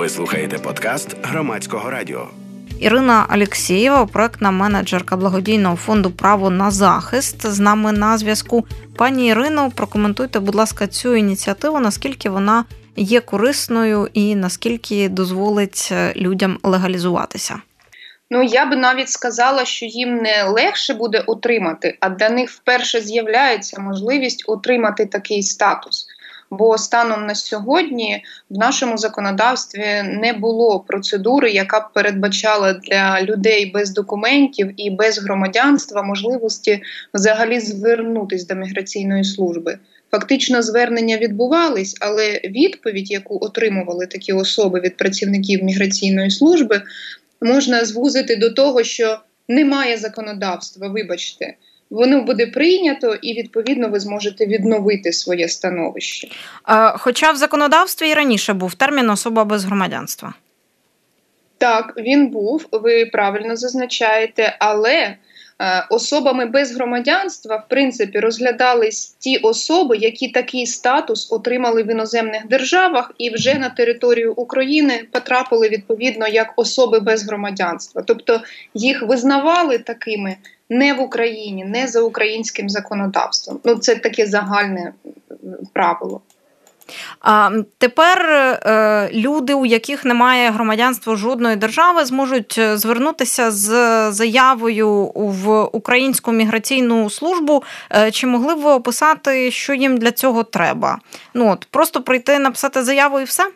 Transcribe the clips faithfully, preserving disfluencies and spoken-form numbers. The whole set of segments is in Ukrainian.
Ви слухаєте подкаст Громадського радіо. Ірина Алєксєєва, проектна менеджерка благодійного фонду «Право на захист», з нами на зв'язку. Пані Ірино, прокоментуйте, будь ласка, цю ініціативу, наскільки вона є корисною і наскільки дозволить людям легалізуватися. Ну, я би навіть сказала, що їм не легше буде отримати, а для них вперше з'являється можливість отримати такий статус. Бо станом на сьогодні в нашому законодавстві не було процедури, яка б передбачала для людей без документів і без громадянства можливості взагалі звернутися до міграційної служби. Фактично звернення відбувались, але відповідь, яку отримували такі особи від працівників міграційної служби, можна звузити до того, що немає законодавства, вибачте. Воно буде прийнято і, відповідно, ви зможете відновити своє становище. Хоча в законодавстві і раніше був термін «особа без громадянства». Так, він був, ви правильно зазначаєте, але особами без громадянства, в принципі, розглядались ті особи, які такий статус отримали в іноземних державах і вже на територію України потрапили, відповідно, як особи без громадянства. Тобто їх визнавали такими не в Україні, не за українським законодавством. Ну, це таке загальне правило. А тепер е, люди, у яких немає громадянства жодної держави, зможуть звернутися з заявою в Українську міграційну службу. Е, чи могли б ви описати, що їм для цього треба? Ну, от, просто прийти, написати заяву і все?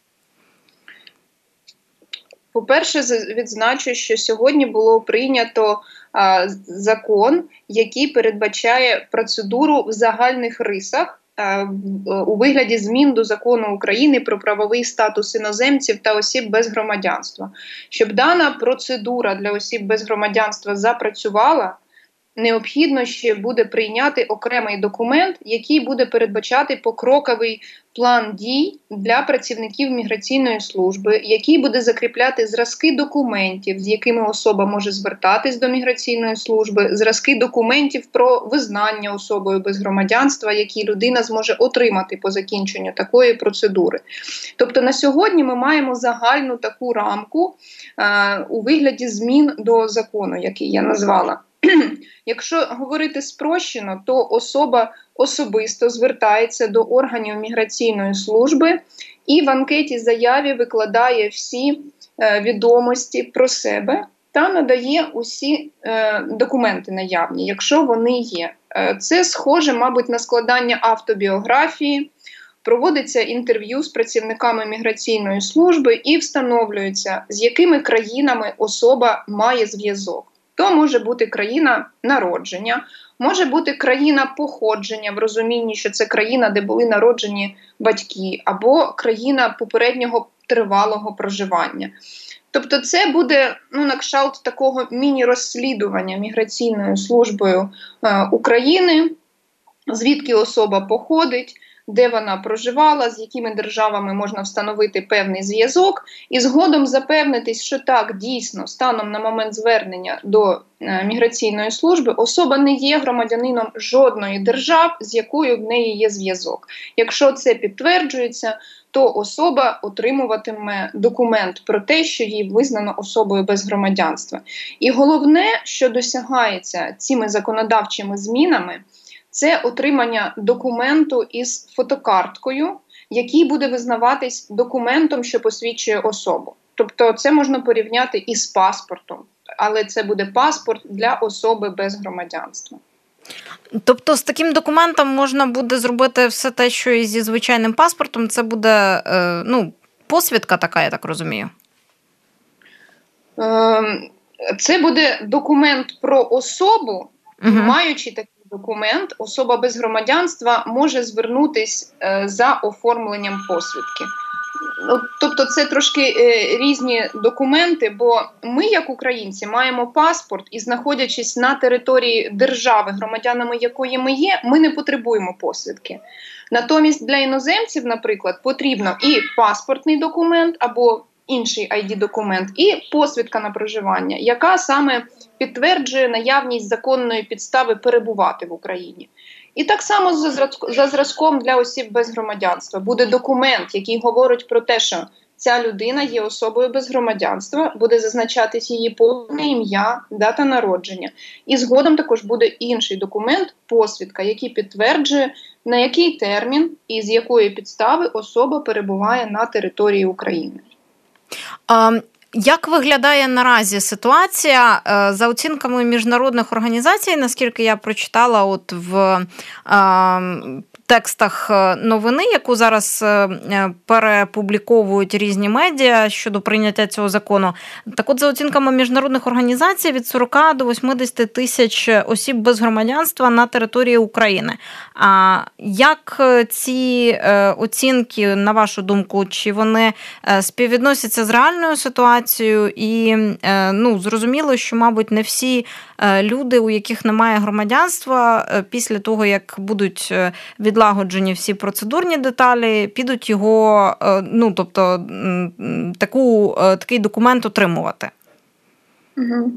По-перше, відзначу, що сьогодні було прийнято а, закон, який передбачає процедуру в загальних рисах а, у вигляді змін до Закону України про правовий статус іноземців та осіб без громадянства. Щоб дана процедура для осіб без громадянства запрацювала, необхідно ще буде прийняти окремий документ, який буде передбачати покроковий план дій для працівників міграційної служби, який буде закріпляти зразки документів, з якими особа може звертатись до міграційної служби, зразки документів про визнання особою без громадянства, які людина зможе отримати по закінченню такої процедури. Тобто на сьогодні ми маємо загальну таку рамку е, у вигляді змін до закону, який я назвала. Якщо говорити спрощено, то особа особисто звертається до органів міграційної служби і в анкеті заяві викладає всі е, відомості про себе та надає усі е, документи наявні, якщо вони є. Е, це схоже, мабуть, на складання автобіографії, проводиться інтерв'ю з працівниками міграційної служби і встановлюється, з якими країнами особа має зв'язок. То може бути країна народження, може бути країна походження, в розумінні, що це країна, де були народжені батьки, або країна попереднього тривалого проживання. Тобто це буде, ну, на кшталт такого міні-розслідування міграційною службою е, України, звідки особа походить, де вона проживала, з якими державами можна встановити певний зв'язок, і згодом запевнитись, що так, дійсно, станом на момент звернення до е, міграційної служби особа не є громадянином жодної держави, з якою в неї є зв'язок. Якщо це підтверджується, то особа отримуватиме документ про те, що її визнано особою без громадянства. І головне, що досягається цими законодавчими змінами, це отримання документу із фотокарткою, який буде визнаватись документом, що посвідчує особу. Тобто це можна порівняти із паспортом, але це буде паспорт для особи без громадянства. Тобто з таким документом можна буде зробити все те, що і зі звичайним паспортом, це буде, е, ну, посвідка така, я так розумію? Е, це буде документ про особу, угу. Маючи такий документ, особа без громадянства може звернутись е, за оформленням посвідки. Ну, тобто це трошки е, різні документи, бо ми, як українці, маємо паспорт і, знаходячись на території держави, громадянами якої ми є, ми не потребуємо посвідки. Натомість для іноземців, наприклад, потрібно і паспортний документ або інший ай ді-документ, і посвідка на проживання, яка саме підтверджує наявність законної підстави перебувати в Україні. І так само за зразком для осіб без громадянства буде документ, який говорить про те, що ця людина є особою без громадянства, буде зазначатись її повне ім'я, дата народження. І згодом також буде інший документ, посвідка, який підтверджує, на який термін і з якої підстави особа перебуває на території України. Um... Як виглядає наразі ситуація? За оцінками міжнародних організацій, наскільки я прочитала от в е, текстах новини, яку зараз перепубліковують різні медіа щодо прийняття цього закону, так от за оцінками міжнародних організацій від сорок до восьмидесяти тисяч осіб без громадянства на території України. А як ці оцінки, на вашу думку, чи вони співвідносяться з реальною ситуацією? І, ну, зрозуміло, що, мабуть, не всі люди, у яких немає громадянства, після того, як будуть відлагоджені всі процедурні деталі, підуть його, ну, тобто, таку, такий документ отримувати. Угу.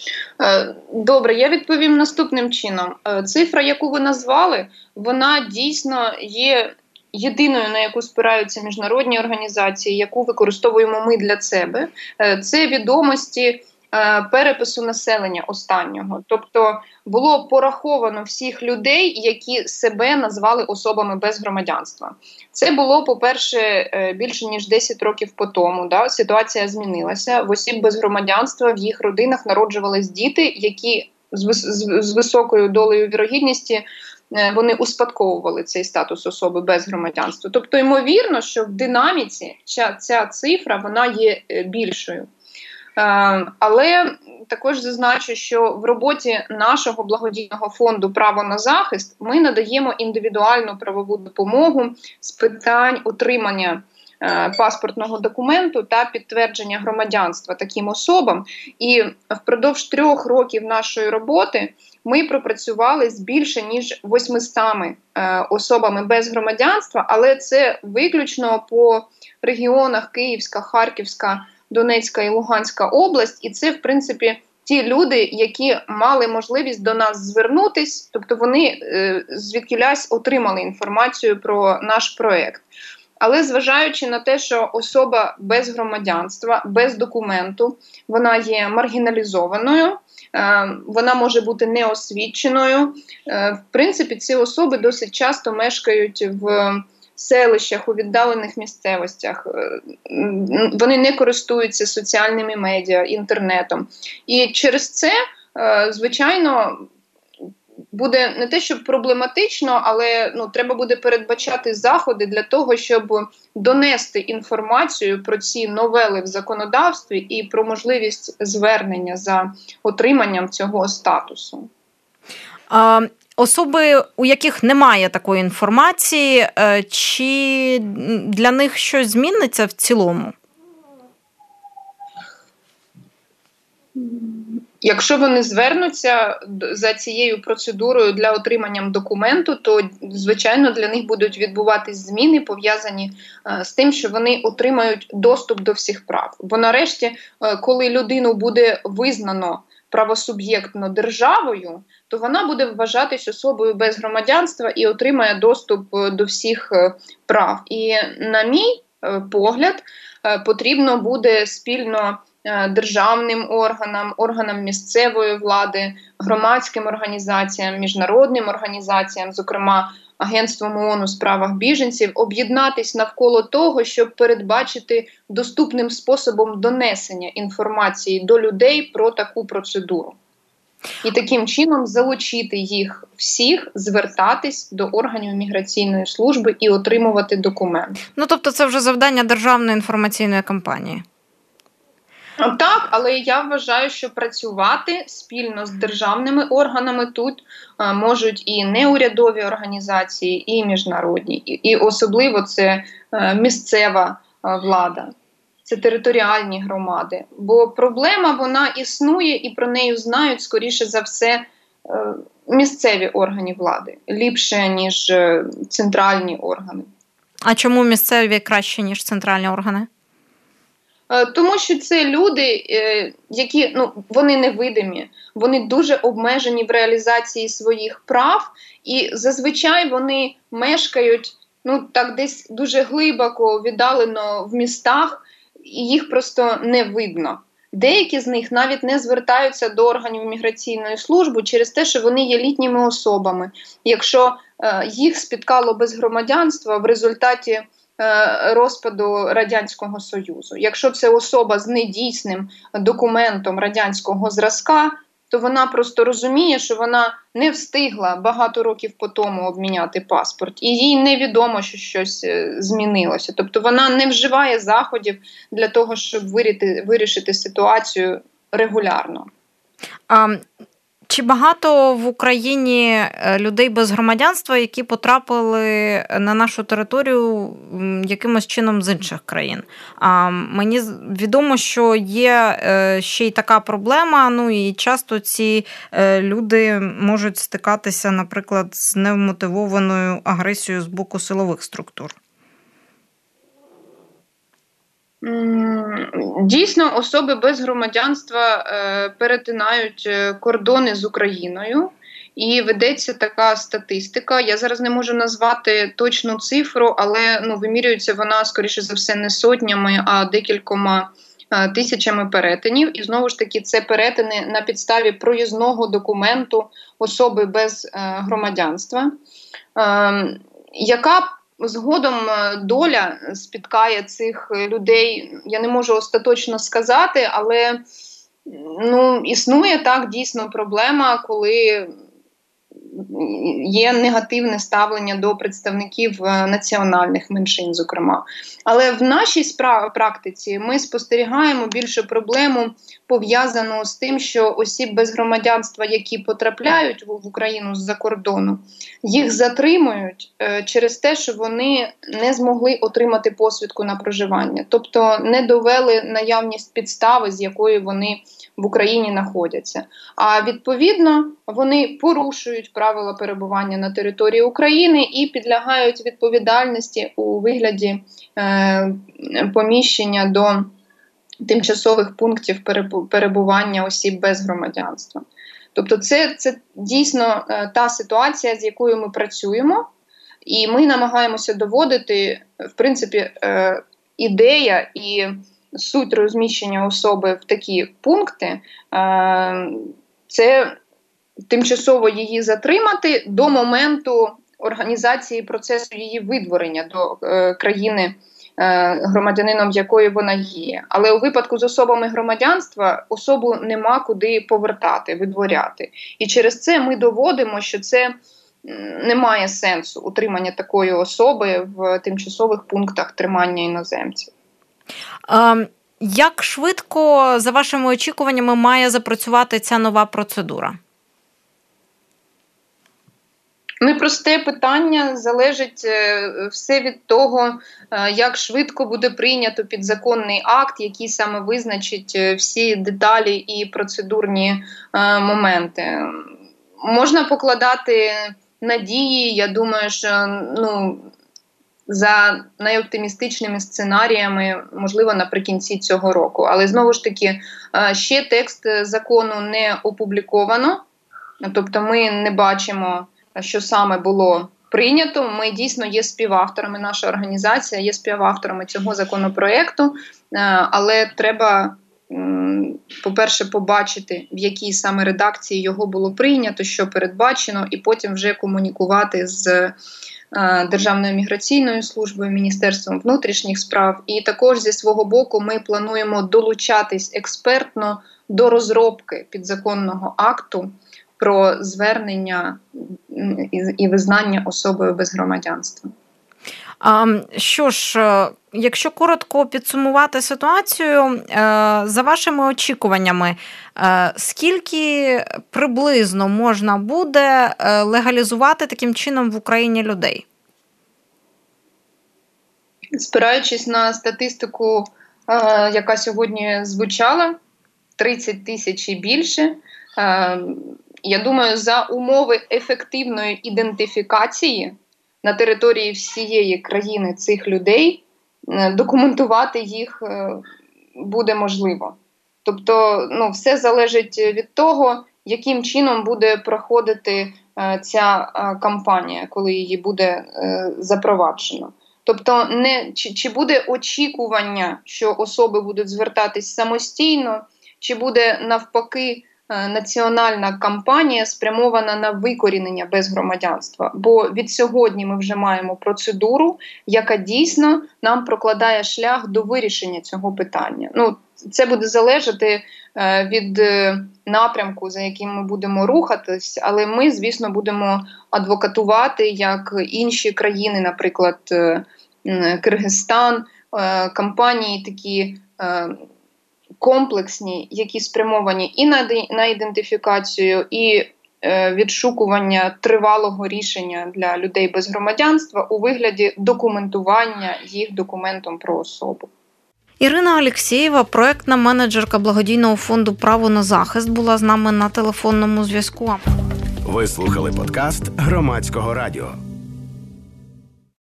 Добре, я відповім наступним чином. Цифра, яку ви назвали, вона дійсно є єдиною, на яку спираються міжнародні організації, яку використовуємо ми для себе. Це відомості перепису населення останнього. Тобто було пораховано всіх людей, які себе назвали особами без громадянства. Це було, по-перше, більше ніж десять років по тому. Да? Ситуація змінилася. В осіб без громадянства в їх родинах народжувались діти, які з, з, з високою долею вірогідності вони успадковували цей статус особи без громадянства. Тобто, ймовірно, що в динаміці ця, ця цифра вона є більшою. Але також зазначу, що в роботі нашого благодійного фонду «Право на захист» ми надаємо індивідуальну правову допомогу з питань отримання паспортного документу та підтвердження громадянства таким особам. І впродовж трьох років нашої роботи ми пропрацювали з більше ніж восьмистами особами без громадянства, але це виключно по регіонах Київська, Харківська, Донецька і Луганська область, і це, в принципі, ті люди, які мали можливість до нас звернутись, тобто вони е, звідкілясь отримали інформацію про наш проєкт. Але зважаючи на те, що особа без громадянства, без документу, вона є маргіналізованою, е, вона може бути неосвіченою, е, в принципі, ці особи досить часто мешкають в селищах, у віддалених місцевостях, вони не користуються соціальними медіа, інтернетом. І через це, звичайно, буде не те, що проблематично, але ну, треба буде передбачати заходи для того, щоб донести інформацію про ці новели в законодавстві і про можливість звернення за отриманням цього статусу. А... Особи, у яких немає такої інформації, чи для них щось зміниться в цілому? Якщо вони звернуться за цією процедурою для отримання документу, то, звичайно, для них будуть відбуватись зміни, пов'язані з тим, що вони отримають доступ до всіх прав. Бо нарешті, коли людину буде визнано правосуб'єктно державою, то вона буде вважатись особою без громадянства і отримає доступ до всіх прав. І, на мій погляд, потрібно буде спільно державним органам, органам місцевої влади, громадським організаціям, міжнародним організаціям, зокрема Агентством ООН у справах біженців, об'єднатись навколо того, щоб передбачити доступним способом донесення інформації до людей про таку процедуру. І таким чином залучити їх всіх, звертатись до органів міграційної служби і отримувати документ. Ну, тобто це вже завдання державної інформаційної кампанії. Так, але я вважаю, що працювати спільно з державними органами тут а, можуть і неурядові організації, і міжнародні, і, і особливо це а, місцева а, влада, це територіальні громади. Бо проблема, вона існує, і про неї знають, скоріше за все, а, місцеві органи влади, ліпше, ніж а, центральні органи. А чому місцеві краще, ніж центральні органи? Тому що це люди, які, ну, вони невидимі, вони дуже обмежені в реалізації своїх прав, і зазвичай вони мешкають ну так десь дуже глибоко віддалено в містах, і їх просто не видно. Деякі з них навіть не звертаються до органів міграційної служби через те, що вони є літніми особами. Якщо е, їх спіткало безгромадянства в результаті е, розпаду Радянського Союзу. Якщо це особа з недійсним документом радянського зразка, то вона просто розуміє, що вона не встигла багато років по тому обміняти паспорт, і їй невідомо, що щось змінилося. Тобто вона не вживає заходів для того, щоб вирішити, вирішити ситуацію регулярно. А, чи багато в Україні людей без громадянства, які потрапили на нашу територію якимось чином з інших країн? А, мені відомо, що є ще й така проблема, ну і часто ці люди можуть стикатися, наприклад, з невмотивованою агресією з боку силових структур. Дійсно, особи без громадянства е, перетинають кордони з Україною, і ведеться така статистика. Я зараз не можу назвати точну цифру, але ну, вимірюється вона, скоріше за все, не сотнями, а декількома е, тисячами перетинів. І знову ж таки, це перетини на підставі проїзного документу особи без е, громадянства. Е, яка Згодом доля спіткає цих людей, я не можу остаточно сказати, але ну, існує так дійсно проблема, коли є негативне ставлення до представників національних меншин, зокрема. Але в нашій справ... практиці ми спостерігаємо більше проблему, пов'язану з тим, що осіб без громадянства, які потрапляють в Україну з-за кордону, їх затримують е, через те, що вони не змогли отримати посвідку на проживання. Тобто не довели наявність підстави, з якої вони в Україні знаходяться. А відповідно, вони порушують правила перебування на території України і підлягають відповідальності у вигляді е, поміщення до тимчасових пунктів перебування осіб без громадянства. Тобто це, це дійсно е, та ситуація, з якою ми працюємо, і ми намагаємося доводити, в принципі, е, ідея і суть розміщення особи в такі пункти е, – це тимчасово її затримати до моменту організації процесу її видворення до е, країни, е, громадянином якої вона є. Але у випадку з особами громадянства особу нема куди повертати, видворяти. І через це ми доводимо, що це немає сенсу утримання такої особи в тимчасових пунктах тримання іноземців. Um... Як швидко, за вашими очікуваннями, має запрацювати ця нова процедура? Непросте питання, залежить все від того, як швидко буде прийнято підзаконний акт, який саме визначить всі деталі і процедурні моменти. Можна покладати надії, я думаю, що ну, за найоптимістичними сценаріями, можливо, наприкінці цього року. Але, знову ж таки, ще текст закону не опубліковано, тобто ми не бачимо, що саме було прийнято. Ми дійсно є співавторами, наша організація є співавторами цього законопроекту, але треба, по-перше, побачити, в якій саме редакції його було прийнято, що передбачено, і потім вже комунікувати з Державною міграційною службою, Міністерством внутрішніх справ. І також зі свого боку ми плануємо долучатись експертно до розробки підзаконного акту про звернення і визнання особою без громадянства. Що ж, якщо коротко підсумувати ситуацію, за вашими очікуваннями, скільки приблизно можна буде легалізувати таким чином в Україні людей? Спираючись на статистику, яка сьогодні звучала, тридцять тисяч і більше, я думаю, за умови ефективної ідентифікації на території всієї країни цих людей документувати їх буде можливо. Тобто, ну, все залежить від того, яким чином буде проходити ця кампанія, коли її буде запроваджено. Тобто, не, чи, чи буде очікування, що особи будуть звертатись самостійно, чи буде навпаки національна кампанія спрямована на викорінення безгромадянства. Бо від сьогодні ми вже маємо процедуру, яка дійсно нам прокладає шлях до вирішення цього питання. Ну, це буде залежати від напрямку, за яким ми будемо рухатись, але ми, звісно, будемо адвокатувати, як інші країни, наприклад, Киргизстан, кампанії такі комплексні, які спрямовані і на, на ідентифікацію, і е, відшукування тривалого рішення для людей без громадянства у вигляді документування їх документом про особу. Ірина Алєксєєва, проектна менеджерка благодійного фонду «Право на захист», була з нами на телефонному зв'язку. Ви слухали подкаст Громадського радіо.